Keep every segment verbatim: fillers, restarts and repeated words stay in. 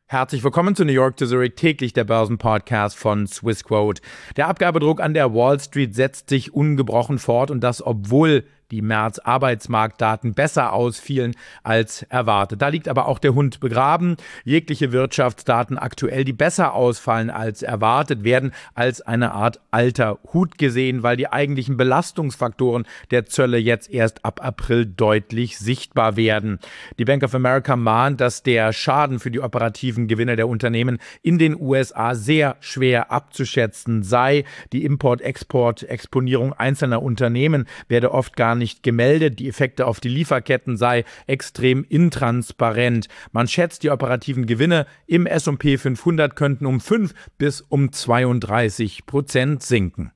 Herzlich willkommen zu New York to Zurich, täglich der Börsenpodcast von Swissquote. Der Abgabedruck an der Wall Street setzt sich ungebrochen fort und das, obwohl die März-Arbeitsmarktdaten besser ausfielen als erwartet. Da liegt aber auch der Hund begraben. Jegliche Wirtschaftsdaten aktuell, die besser ausfallen als erwartet, werden als eine Art alter Hut gesehen, weil die eigentlichen Belastungsfaktoren der Zölle jetzt erst ab April deutlich sichtbar werden. Die Bank of America mahnt, dass der Schaden für die operativen Gewinne der Unternehmen in den U S A sehr schwer abzuschätzen sei. Die Import-Export-Exponierung einzelner Unternehmen werde oft gar nicht gemeldet. Die Effekte auf die Lieferketten sei extrem intransparent. Man schätzt, die operativen Gewinne im S und P fünfhundert könnten um fünf bis um zweiunddreißig Prozent sinken.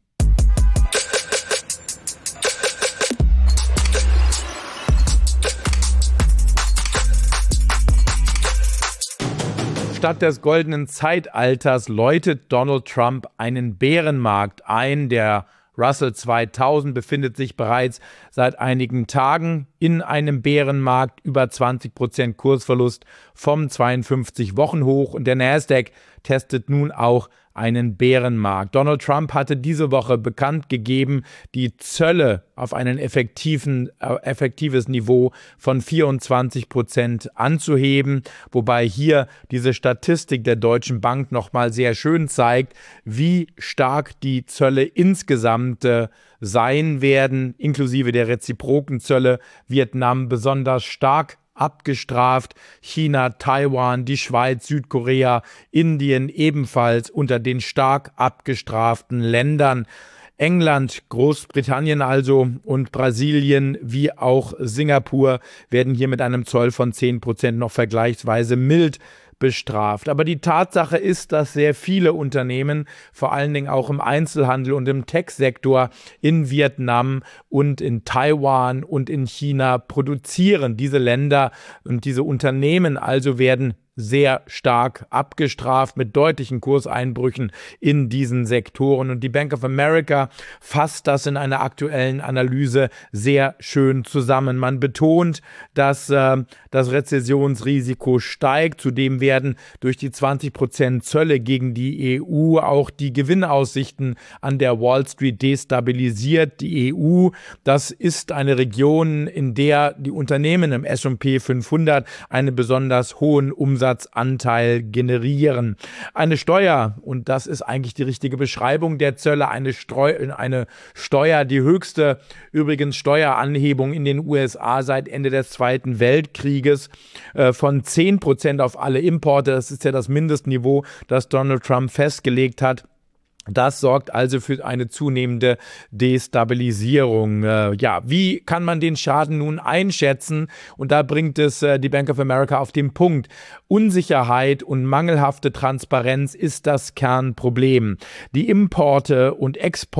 Statt des goldenen Zeitalters läutet Donald Trump einen Bärenmarkt ein. Der Russell zweitausend befindet sich bereits seit einigen Tagen in einem Bärenmarkt, über zwanzig Prozent Kursverlust vom zweiundfünfzig-Wochen-Hoch und der Nasdaq testet nun auch einen Bärenmarkt. Donald Trump hatte diese Woche bekannt gegeben, die Zölle auf ein effektiven, äh, effektives Niveau von vierundzwanzig Prozent anzuheben, wobei hier diese Statistik der Deutschen Bank nochmal sehr schön zeigt, wie stark die Zölle insgesamt äh, sein werden, inklusive der reziproken Zölle. Vietnam besonders stark abgestraft, China, Taiwan, die Schweiz, Südkorea, Indien ebenfalls unter den stark abgestraften Ländern. England, Großbritannien also und Brasilien wie auch Singapur werden hier mit einem Zoll von zehn Prozent noch vergleichsweise mild bestraft. Aber die Tatsache ist, dass sehr viele Unternehmen, vor allen Dingen auch im Einzelhandel und im Tech-Sektor in Vietnam und in Taiwan und in China produzieren. Diese Länder und diese Unternehmen also werden sehr stark abgestraft mit deutlichen Kurseinbrüchen in diesen Sektoren. Und die Bank of America fasst das in einer aktuellen Analyse sehr schön zusammen. Man betont, dass äh, das Rezessionsrisiko steigt. Zudem werden durch die zwanzig Prozent Zölle gegen die E U auch die Gewinnaussichten an der Wall Street destabilisiert. Die E U, das ist eine Region, in der die Unternehmen im S und P fünfhundert einen besonders hohen Umsatz Anteil generieren. Eine Steuer, und das ist eigentlich die richtige Beschreibung der Zölle, eine, Streu, eine Steuer, die höchste übrigens Steueranhebung in den U S A seit Ende des Zweiten Weltkrieges äh, von zehn Prozent auf alle Importe. Das ist ja das Mindestniveau, das Donald Trump festgelegt hat. Das sorgt also für eine zunehmende Destabilisierung. Äh, ja, wie kann man den Schaden nun einschätzen? Und da bringt es äh, die Bank of America auf den Punkt. Unsicherheit und mangelhafte Transparenz ist das Kernproblem. Die Importe und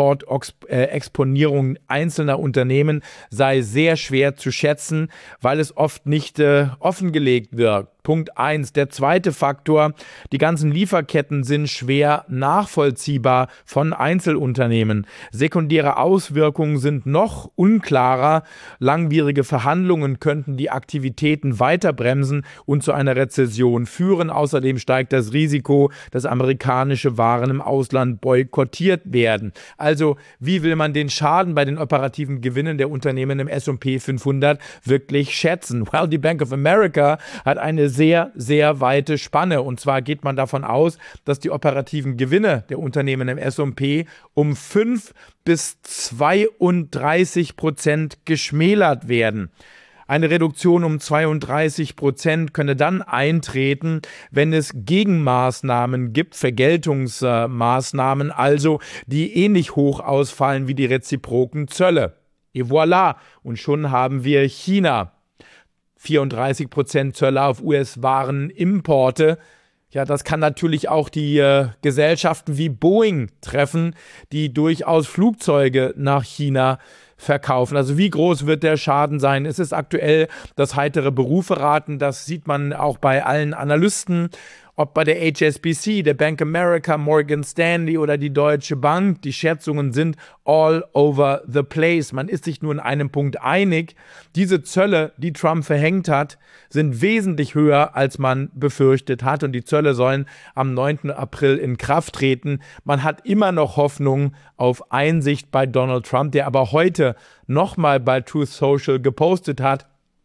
Export-Exponierung äh, einzelner Unternehmen sei sehr schwer zu schätzen, weil es oft nicht äh, offengelegt wird. Punkt eins. Der zweite Faktor, die ganzen Lieferketten sind schwer nachvollziehbar von Einzelunternehmen. Sekundäre Auswirkungen sind noch unklarer. Langwierige Verhandlungen könnten die Aktivitäten weiter bremsen und zu einer Rezession führen. Außerdem steigt das Risiko, dass amerikanische Waren im Ausland boykottiert werden. Also, wie will man den Schaden bei den operativen Gewinnen der Unternehmen im S und P fünfhundert wirklich schätzen? Well, die Bank of America hat eine sehr, sehr weite Spanne. Und zwar geht man davon aus, dass die operativen Gewinne der Unternehmen im S und P um fünf bis zweiunddreißig Prozent geschmälert werden. Eine Reduktion um zweiunddreißig Prozent könne dann eintreten, wenn es Gegenmaßnahmen gibt, Vergeltungsmaßnahmen, also die ähnlich hoch ausfallen wie die reziproken Zölle. Et voilà, und schon haben wir China. vierunddreißig Prozent Zölle auf U S-Warenimporte. Ja, das kann natürlich auch die äh, Gesellschaften wie Boeing treffen, die durchaus Flugzeuge nach China verkaufen. Also wie groß wird der Schaden sein? Es ist aktuell das heitere Berufe raten, das sieht man auch bei allen Analysten. Ob bei der H S B C, der Bank America, Morgan Stanley oder die Deutsche Bank, die Schätzungen sind all over the place. Man ist sich nur in einem Punkt einig. Diese Zölle, die Trump verhängt hat, sind wesentlich höher, als man befürchtet hat. Und die Zölle sollen am neunten April in Kraft treten. Man hat immer noch Hoffnung auf Einsicht bei Donald Trump, der aber heute nochmal bei Truth Social gepostet hat,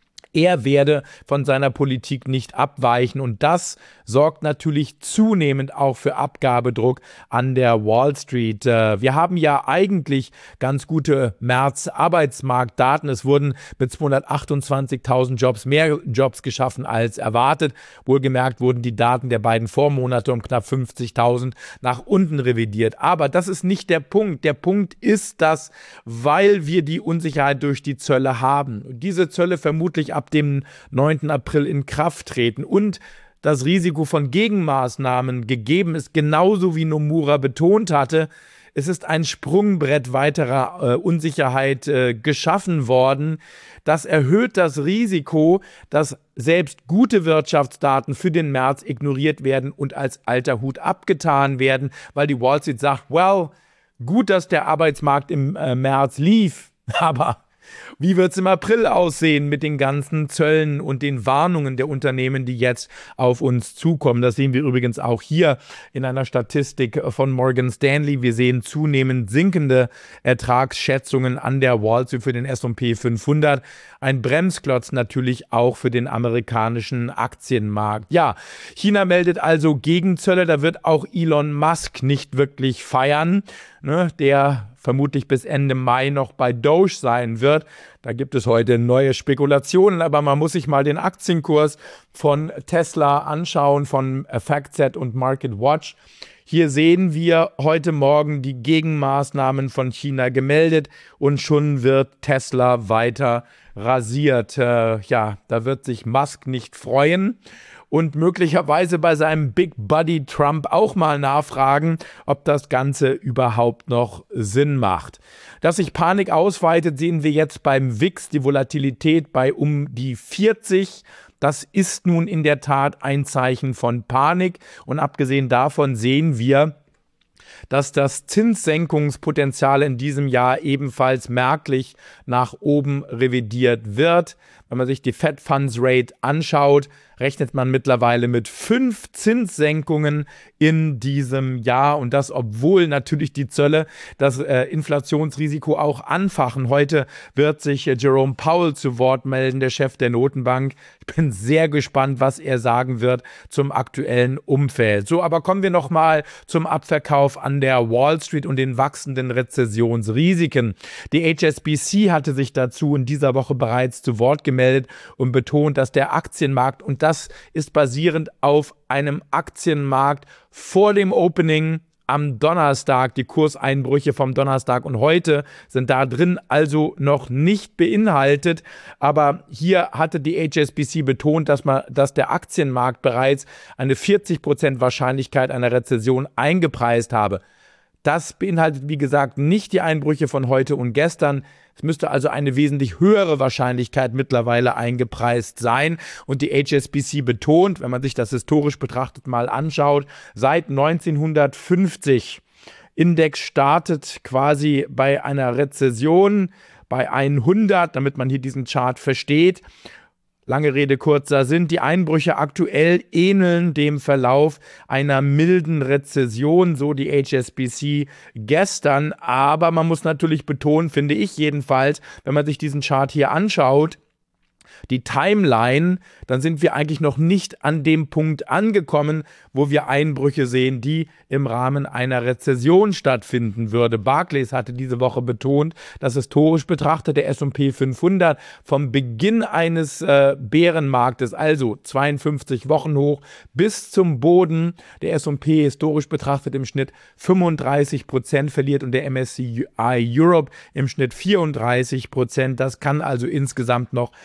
er werde von seiner Politik nicht abweichen und das sorgt natürlich zunehmend auch für Abgabedruck an der Wall Street. Wir haben ja eigentlich ganz gute März-Arbeitsmarktdaten. Es wurden mit zweihundertachtundzwanzigtausend Jobs mehr Jobs geschaffen als erwartet. Wohlgemerkt wurden die Daten der beiden Vormonate um knapp fünfzigtausend nach unten revidiert. Aber das ist nicht der Punkt. Der Punkt ist, dass, weil wir die Unsicherheit durch die Zölle haben, diese Zölle vermutlich ab dem neunten April in Kraft treten und das Risiko von Gegenmaßnahmen gegeben ist, genauso wie Nomura betont hatte. Es ist ein Sprungbrett weiterer äh, Unsicherheit äh, geschaffen worden. Das erhöht das Risiko, dass selbst gute Wirtschaftsdaten für den März ignoriert werden und als alter Hut abgetan werden, weil die Wall Street sagt, well, gut, dass der Arbeitsmarkt im äh, März lief, aber wie wird es im April aussehen mit den ganzen Zöllen und den Warnungen der Unternehmen, die jetzt auf uns zukommen? Das sehen wir übrigens auch hier in einer Statistik von Morgan Stanley. Wir sehen zunehmend sinkende Ertragsschätzungen an der Wall Street für den S und P fünfhundert. Ein Bremsklotz natürlich auch für den amerikanischen Aktienmarkt. Ja, China meldet also Gegenzölle. Da wird auch Elon Musk nicht wirklich feiern, ne, der vermutlich bis Ende Mai noch bei Doge sein wird. Da gibt es heute neue Spekulationen, aber man muss sich mal den Aktienkurs von Tesla anschauen, von FactSet und MarketWatch. Hier sehen wir heute Morgen die Gegenmaßnahmen von China gemeldet und schon wird Tesla weiter rasiert. Äh, ja, da wird sich Musk nicht freuen. Und möglicherweise bei seinem Big Buddy Trump auch mal nachfragen, ob das Ganze überhaupt noch Sinn macht. Dass sich Panik ausweitet, sehen wir jetzt beim W I X, die Volatilität bei um die vierzig. Das ist nun in der Tat ein Zeichen von Panik. Und abgesehen davon sehen wir, dass das Zinssenkungspotenzial in diesem Jahr ebenfalls merklich nach oben revidiert wird. Wenn man sich die Fed Funds Rate anschaut, rechnet man mittlerweile mit fünf Zinssenkungen in diesem Jahr und das, obwohl natürlich die Zölle das äh, Inflationsrisiko auch anfachen. Heute wird sich äh, Jerome Powell zu Wort melden, der Chef der Notenbank. Ich bin sehr gespannt, was er sagen wird zum aktuellen Umfeld. So, aber kommen wir nochmal zum Abverkauf an der Wall Street und den wachsenden Rezessionsrisiken. Die H S B C hatte sich dazu in dieser Woche bereits zu Wort gemeldet und betont, dass der Aktienmarkt, und das ist basierend auf einem Aktienmarkt vor dem Opening am Donnerstag, die Kurseinbrüche vom Donnerstag und heute sind da drin also noch nicht beinhaltet, aber hier hatte die H S B C betont, dass man, dass der Aktienmarkt bereits eine vierzig Prozent Wahrscheinlichkeit einer Rezession eingepreist habe. Das beinhaltet, wie gesagt, nicht die Einbrüche von heute und gestern. Es müsste also eine wesentlich höhere Wahrscheinlichkeit mittlerweile eingepreist sein. Und die H S B C betont, wenn man sich das historisch betrachtet mal anschaut, seit neunzehnhundertfünfzig, Index startet quasi bei einer Rezession bei hundert, damit man hier diesen Chart versteht. Lange Rede, kurzer Sinn. Die Einbrüche aktuell ähneln dem Verlauf einer milden Rezession, so die H S B C gestern. Aber man muss natürlich betonen, finde ich jedenfalls, wenn man sich diesen Chart hier anschaut, die Timeline, dann sind wir eigentlich noch nicht an dem Punkt angekommen, wo wir Einbrüche sehen, die im Rahmen einer Rezession stattfinden würde. Barclays hatte diese Woche betont, dass historisch betrachtet der S und P fünfhundert vom Beginn eines äh, Bärenmarktes, also zweiundfünfzig Wochen hoch, bis zum Boden der S und P historisch betrachtet im Schnitt fünfunddreißig Prozent verliert und der M S C I Europe im Schnitt vierunddreißig Prozent. Das kann also insgesamt noch ein Ziel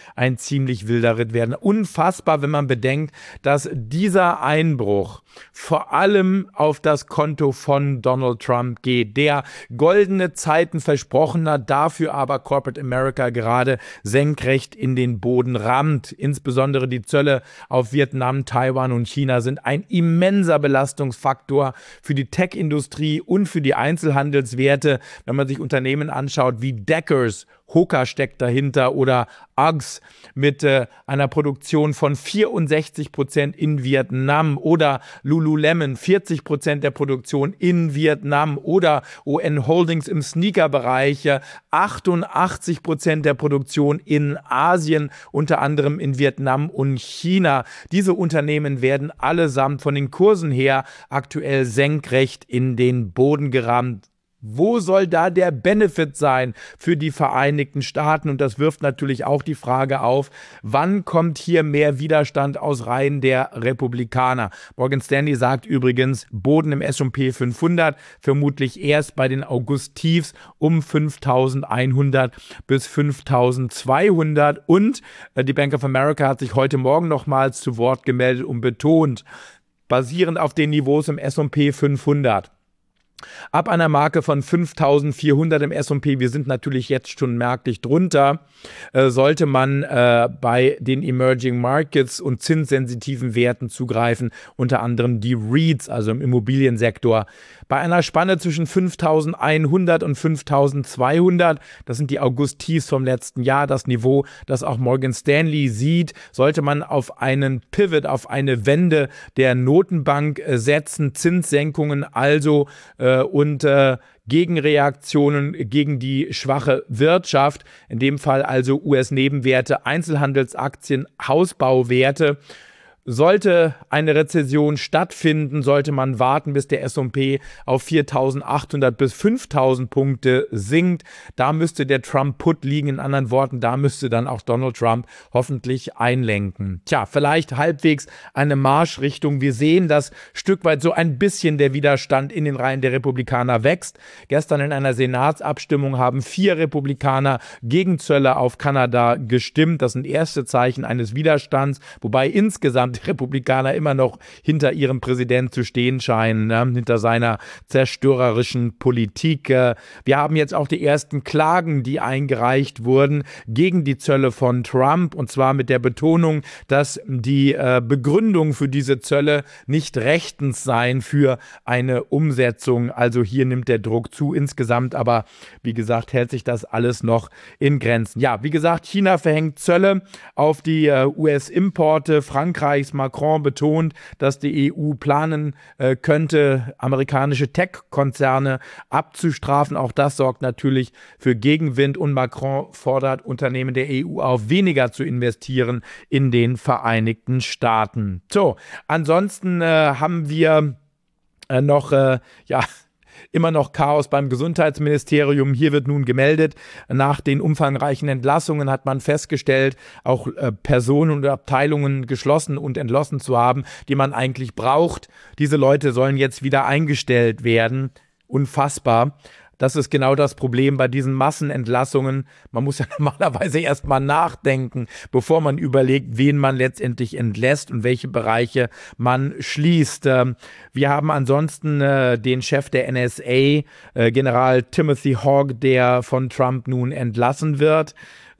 ziemlich wilder Ritt werden. Unfassbar, wenn man bedenkt, dass dieser Einbruch vor allem auf das Konto von Donald Trump geht, der goldene Zeiten versprochen hat, dafür aber Corporate America gerade senkrecht in den Boden rammt. Insbesondere die Zölle auf Vietnam, Taiwan und China sind ein immenser Belastungsfaktor für die Tech-Industrie und für die Einzelhandelswerte. Wenn man sich Unternehmen anschaut wie Deckers, Hoka steckt dahinter, oder Uggs mit äh, einer Produktion von vierundsechzig Prozent in Vietnam, oder Lululemon, vierzig Prozent der Produktion in Vietnam, oder O N Holdings im Sneaker-Bereich, äh, achtundachtzig Prozent der Produktion in Asien, unter anderem in Vietnam und China. Diese Unternehmen werden allesamt von den Kursen her aktuell senkrecht in den Boden gerammt. Wo soll da der Benefit sein für die Vereinigten Staaten? Und das wirft natürlich auch die Frage auf, wann kommt hier mehr Widerstand aus Reihen der Republikaner? Morgan Stanley sagt übrigens, Boden im S und P fünfhundert, vermutlich erst bei den August-Tiefs um fünftausendeinhundert bis fünftausendzweihundert. Und äh, die Bank of America hat sich heute Morgen nochmals zu Wort gemeldet und betont, basierend auf den Niveaus im S und P fünfhundert, ab einer Marke von fünftausendvierhundert im S und P, wir sind natürlich jetzt schon merklich drunter, äh, sollte man äh, bei den Emerging Markets und zinssensitiven Werten zugreifen, unter anderem die REITs, also im Immobiliensektor. Bei einer Spanne zwischen fünftausendeinhundert und fünftausendzweihundert, das sind die August-Tiefs vom letzten Jahr, das Niveau, das auch Morgan Stanley sieht, sollte man auf einen Pivot, auf eine Wende der Notenbank äh, setzen, Zinssenkungen also äh, und äh, Gegenreaktionen gegen die schwache Wirtschaft, in dem Fall also U S-Nebenwerte, Einzelhandelsaktien, Hausbauwerte. Sollte eine Rezession stattfinden, sollte man warten, bis der S und P auf viertausendachthundert bis fünftausend Punkte sinkt. Da müsste der Trump-Put liegen. In anderen Worten, da müsste dann auch Donald Trump hoffentlich einlenken. Tja, vielleicht halbwegs eine Marschrichtung. Wir sehen, dass Stück weit so ein bisschen der Widerstand in den Reihen der Republikaner wächst. Gestern in einer Senatsabstimmung haben vier Republikaner gegen Zölle auf Kanada gestimmt. Das sind erste Zeichen eines Widerstands, wobei insgesamt die Republikaner immer noch hinter ihrem Präsidenten zu stehen scheinen, ne? Hinter seiner zerstörerischen Politik. Wir haben jetzt auch die ersten Klagen, die eingereicht wurden gegen die Zölle von Trump, und zwar mit der Betonung, dass die äh, Begründung für diese Zölle nicht rechtens seien für eine Umsetzung. Also hier nimmt der Druck zu. Insgesamt aber, wie gesagt, hält sich das alles noch in Grenzen. Ja, wie gesagt, China verhängt Zölle auf die äh, U S-Importe. Frankreichs Macron betont, dass die E U planen äh, könnte, amerikanische Tech-Konzerne abzustrafen. Auch das sorgt natürlich für Gegenwind, und Macron fordert Unternehmen der E U auf, weniger zu investieren in den Vereinigten Staaten. So, ansonsten äh, haben wir äh, noch, äh, ja, immer noch Chaos beim Gesundheitsministerium. Hier wird nun gemeldet, nach den umfangreichen Entlassungen hat man festgestellt, auch äh, Personen und Abteilungen geschlossen und entlassen zu haben, die man eigentlich braucht. Diese Leute sollen jetzt wieder eingestellt werden. Unfassbar. Das ist genau das Problem bei diesen Massenentlassungen. Man muss ja normalerweise erstmal nachdenken, bevor man überlegt, wen man letztendlich entlässt und welche Bereiche man schließt. Wir haben ansonsten den Chef der N S A, General Timothy Hogg, der von Trump nun entlassen wird.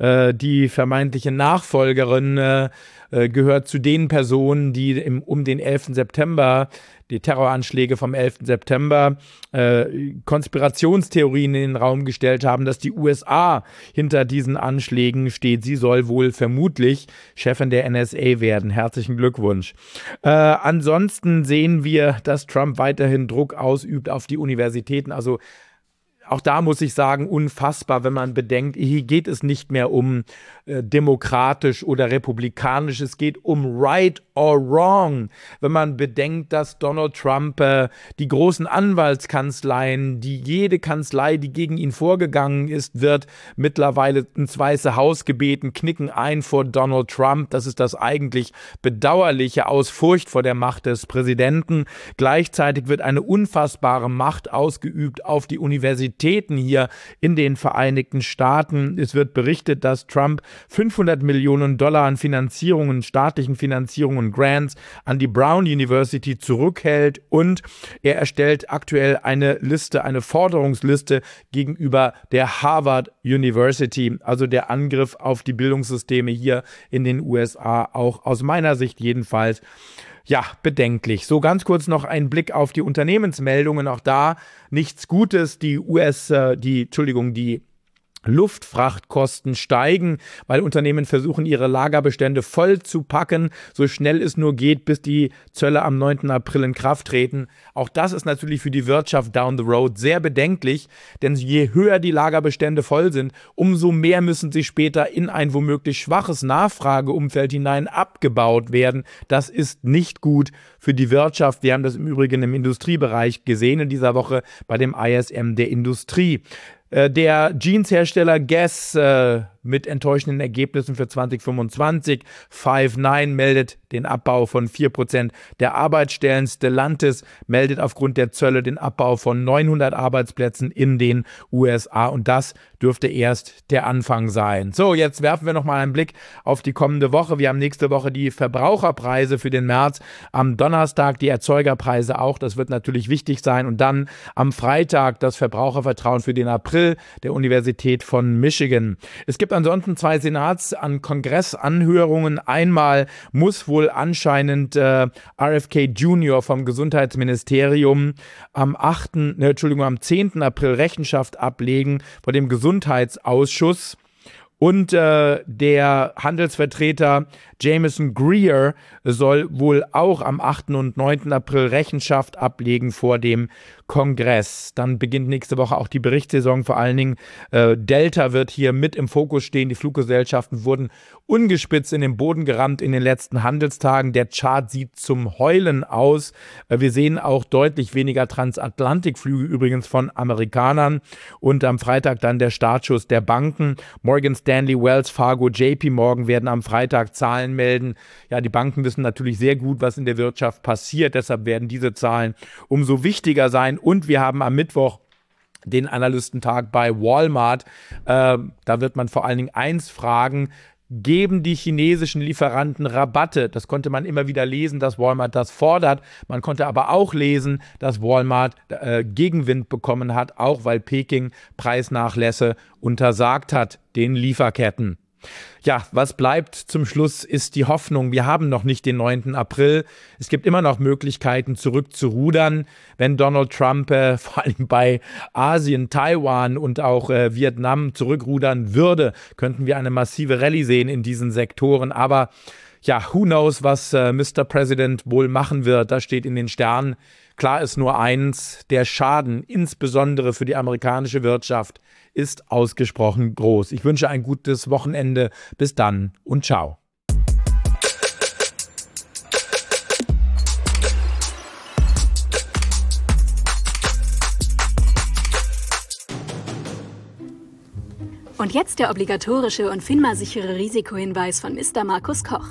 Die vermeintliche Nachfolgerin gehört zu den Personen, die im, um den elften September, die Terroranschläge vom elften September, äh, Konspirationstheorien in den Raum gestellt haben, dass die U S A hinter diesen Anschlägen steht. Sie soll wohl vermutlich Chefin der N S A werden. Herzlichen Glückwunsch. Äh, ansonsten sehen wir, dass Trump weiterhin Druck ausübt auf die Universitäten. Also auch da muss ich sagen, unfassbar, wenn man bedenkt, hier geht es nicht mehr um äh, demokratisch oder republikanisch, es geht um right or wrong, wenn man bedenkt, dass Donald Trump äh, die großen Anwaltskanzleien, die jede Kanzlei, die gegen ihn vorgegangen ist, wird mittlerweile ins Weiße Haus gebeten, knicken ein vor Donald Trump. Das ist das eigentlich Bedauerliche aus Furcht vor der Macht des Präsidenten. Gleichzeitig wird eine unfassbare Macht ausgeübt auf die Universitäten hier in den Vereinigten Staaten. Es wird berichtet, dass Trump fünfhundert Millionen Dollar an Finanzierungen, staatlichen Finanzierungen, Grants an die Brown University zurückhält und er erstellt aktuell eine Liste, eine Forderungsliste gegenüber der Harvard University, also der Angriff auf die Bildungssysteme hier in den U S A, auch aus meiner Sicht jedenfalls, ja, bedenklich. So ganz kurz noch ein Blick auf die Unternehmensmeldungen. Auch da nichts Gutes. Die U S, äh, die, Entschuldigung, die Luftfrachtkosten steigen, weil Unternehmen versuchen, ihre Lagerbestände voll zu packen, so schnell es nur geht, bis die Zölle am neunten April in Kraft treten. Auch das ist natürlich für die Wirtschaft down the road sehr bedenklich, denn je höher die Lagerbestände voll sind, umso mehr müssen sie später in ein womöglich schwaches Nachfrageumfeld hinein abgebaut werden. Das ist nicht gut für die Wirtschaft. Wir haben das im Übrigen im Industriebereich gesehen in dieser Woche bei dem I S M der Industrie. Der Jeanshersteller Guess äh, mit enttäuschenden Ergebnissen für zwanzig fünfundzwanzig. Five Nine meldet den Abbau von vier Prozent der Arbeitsstellen. Stellantis meldet aufgrund der Zölle den Abbau von neunhundert Arbeitsplätzen in den U S A. Und das dürfte erst der Anfang sein. So, jetzt werfen wir nochmal einen Blick auf die kommende Woche. Wir haben nächste Woche die Verbraucherpreise für den März. Am Donnerstag die Erzeugerpreise auch. Das wird natürlich wichtig sein. Und dann am Freitag das Verbrauchervertrauen für den April der Universität von Michigan. Es gibt ansonsten zwei Senats- an Kongressanhörungen. Einmal muss wohl anscheinend äh, R F K Junior vom Gesundheitsministerium am achten, ne, Entschuldigung, am zehnten April Rechenschaft ablegen vor dem Gesundheitsausschuss. Und äh, der Handelsvertreter Jameson Greer soll wohl auch am achten und neunten April Rechenschaft ablegen vor dem Kongress. Dann beginnt nächste Woche auch die Berichtssaison. Vor allen Dingen äh, Delta wird hier mit im Fokus stehen. Die Fluggesellschaften wurden ungespitzt in den Boden gerammt in den letzten Handelstagen. Der Chart sieht zum Heulen aus. Äh, wir sehen auch deutlich weniger Transatlantikflüge übrigens von Amerikanern. Und am Freitag dann der Startschuss der Banken. Morgan Stanley, Wells Fargo, J P Morgan werden am Freitag Zahlen melden. Ja, die Banken wissen natürlich sehr gut, was in der Wirtschaft passiert. Deshalb werden diese Zahlen umso wichtiger sein. Und wir haben am Mittwoch den Analystentag bei Walmart. Äh, da wird man vor allen Dingen eins fragen: Geben die chinesischen Lieferanten Rabatte? Das konnte man immer wieder lesen, dass Walmart das fordert. Man konnte aber auch lesen, dass Walmart äh, Gegenwind bekommen hat, auch weil Peking Preisnachlässe untersagt hat den Lieferketten. Ja, was bleibt zum Schluss ist die Hoffnung. Wir haben noch nicht den neunten April. Es gibt immer noch Möglichkeiten, zurückzurudern. Wenn Donald Trump äh, vor allem bei Asien, Taiwan und auch äh, Vietnam zurückrudern würde, könnten wir eine massive Rallye sehen in diesen Sektoren. Aber ja, who knows, was äh, Mister President wohl machen wird. Das steht in den Sternen. Klar ist nur eins: Der Schaden, insbesondere für die amerikanische Wirtschaft, ist ausgesprochen groß. Ich wünsche ein gutes Wochenende. Bis dann und ciao. Und jetzt der obligatorische und FINMA-sichere Risikohinweis von Mister Markus Koch.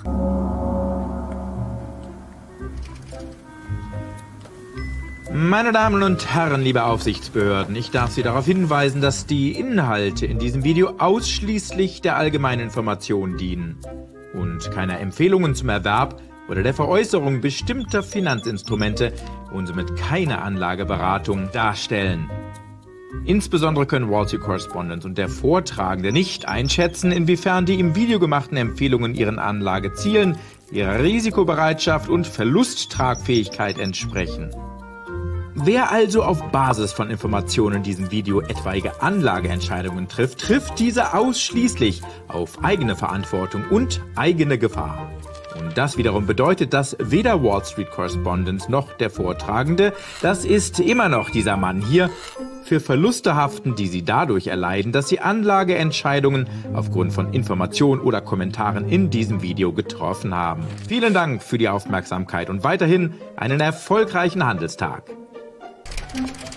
Meine Damen und Herren, liebe Aufsichtsbehörden, ich darf Sie darauf hinweisen, dass die Inhalte in diesem Video ausschließlich der allgemeinen Information dienen und keine Empfehlungen zum Erwerb oder der Veräußerung bestimmter Finanzinstrumente und somit keine Anlageberatung darstellen. Insbesondere können Wall Street Correspondent und der Vortragende nicht einschätzen, inwiefern die im Video gemachten Empfehlungen ihren Anlagezielen, ihrer Risikobereitschaft und Verlusttragfähigkeit entsprechen. Wer also auf Basis von Informationen in diesem Video etwaige Anlageentscheidungen trifft, trifft diese ausschließlich auf eigene Verantwortung und eigene Gefahr. Und das wiederum bedeutet, dass weder Wall Street Correspondent noch der Vortragende, das ist immer noch dieser Mann hier, für Verluste haften, die Sie dadurch erleiden, dass Sie Anlageentscheidungen aufgrund von Informationen oder Kommentaren in diesem Video getroffen haben. Vielen Dank für die Aufmerksamkeit und weiterhin einen erfolgreichen Handelstag.